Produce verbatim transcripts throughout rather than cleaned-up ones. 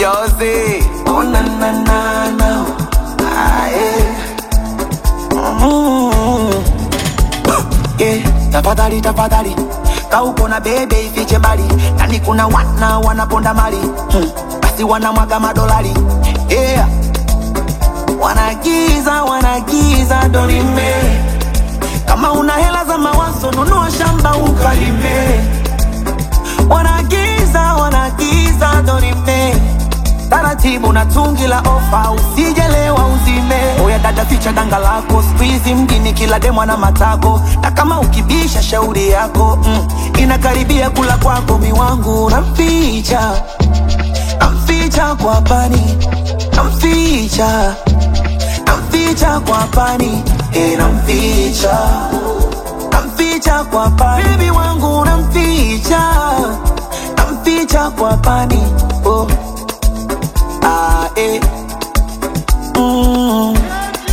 Josie. Oh na na na na. Ah, yeah. Mm-hmm. Yeah, tafadhali tafadhali kauko na bebe ifiche mbali, nani kuna wana wanaponda mali, hmm. Basi wanamwaga madolari, yeah. Wanagiza wanagiza dorime, kama una hela za mawazo nunua shamba ukalime. Wanagiza wanagiza dorime, taratibu na tungi la ofa usijelewa uzime. Oya dada ficha danga lako, squeeze mjini kila demo na matago, na kama ukibisha shauri yako, mm, inakaribia kula kwako miwangu. Namficha, namficha kwa pani, namficha, namficha kwa pani, eh namficha, namficha kwa pani, baby wangu namficha, namficha kwa pani, oh. Ah, eh. Mm.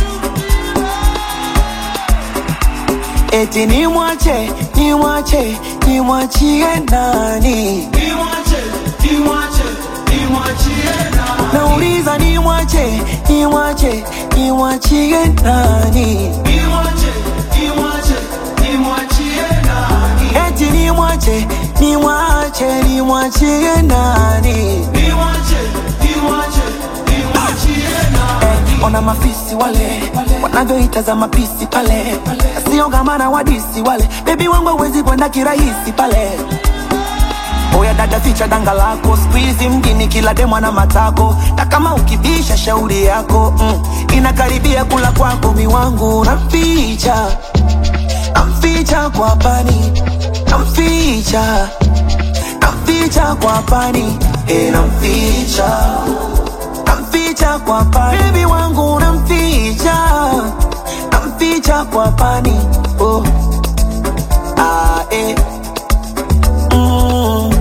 Eti ni mwache, ni mwache, ni mwachie nani? Ni mwache, ni mwache, ni mwachie nani? Nauliza ni mwache, ni mwache, ni mwachie nani? Ni mwache, ni mwache, ni mwachie nani? Eti ni mwache, ni mwache, ni mwachie nani? Ni mwache, ni mwache, ni mwachie nani? Eh, ona mafisi wale wanavyoitazama pisi pale, sio kama na wadisi wale, baby wangu hawezi kwenda kirahisi pale. Oya dada ficha danga lako, squeeze mjini kila demo na matako, na kama ukibisha shauri yako, mm, inakaribia kula kwako miwangu. Namficha, namficha kwa pani, namficha, namficha kwa pani, eh namficha, namficha kwa pani, baby wangu namficha, namficha kwa pani, oh. Ah, eh. Mm.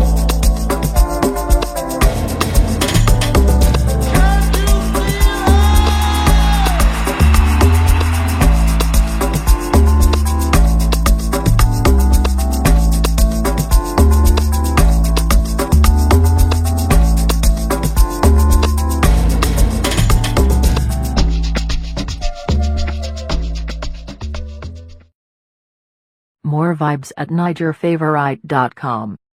More vibes at Niger Favorite dot com.